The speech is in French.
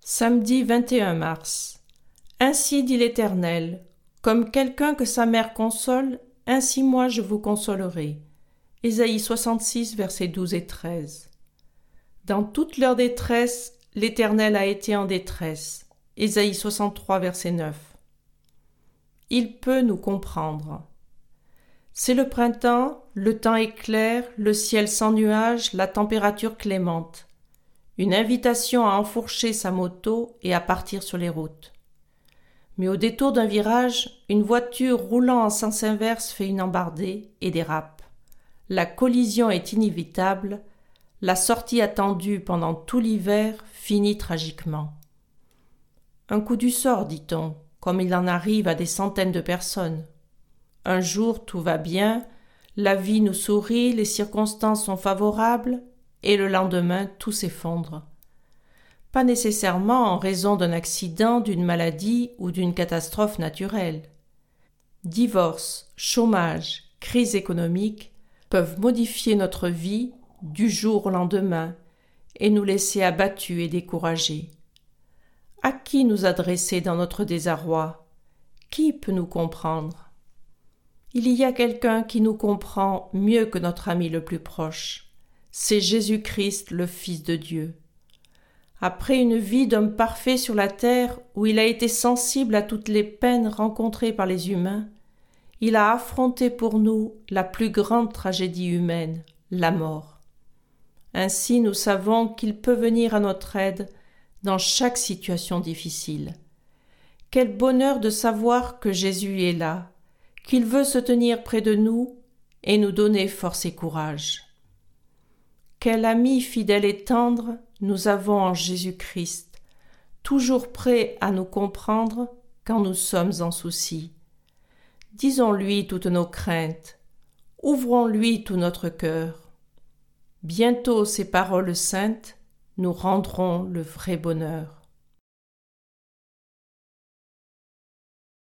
Samedi 21 mars. Ainsi dit l'Éternel, comme quelqu'un que sa mère console, ainsi moi je vous consolerai. Ésaïe 66, versets 12 et 13. Dans toute leur détresse, l'Éternel a été en détresse. Ésaïe 63, verset 9. Il peut nous comprendre. C'est le printemps, le temps est clair, le ciel sans nuages, la température clémente. Une invitation à enfourcher sa moto et à partir sur les routes. Mais au détour d'un virage, une voiture roulant en sens inverse fait une embardée et dérape. La collision est inévitable, la sortie attendue pendant tout l'hiver finit tragiquement. Un coup du sort, dit-on, comme il en arrive à des centaines de personnes. Un jour, tout va bien, la vie nous sourit, les circonstances sont favorables, et le lendemain, tout s'effondre. Pas nécessairement en raison d'un accident, d'une maladie ou d'une catastrophe naturelle. Divorce, chômage, crise économique peuvent modifier notre vie du jour au lendemain et nous laisser abattus et découragés. À qui nous adresser dans notre désarroi? Qui peut nous comprendre? Il y a quelqu'un qui nous comprend mieux que notre ami le plus proche. C'est Jésus-Christ, le Fils de Dieu. Après une vie d'homme parfait sur la terre où il a été sensible à toutes les peines rencontrées par les humains, il a affronté pour nous la plus grande tragédie humaine, la mort. Ainsi nous savons qu'il peut venir à notre aide dans chaque situation difficile. Quel bonheur de savoir que Jésus est là, qu'il veut se tenir près de nous et nous donner force et courage. Quel ami fidèle et tendre nous avons en Jésus-Christ, toujours prêt à nous comprendre quand nous sommes en souci. Disons-lui toutes nos craintes, ouvrons-lui tout notre cœur. Bientôt ces paroles saintes nous rendront le vrai bonheur.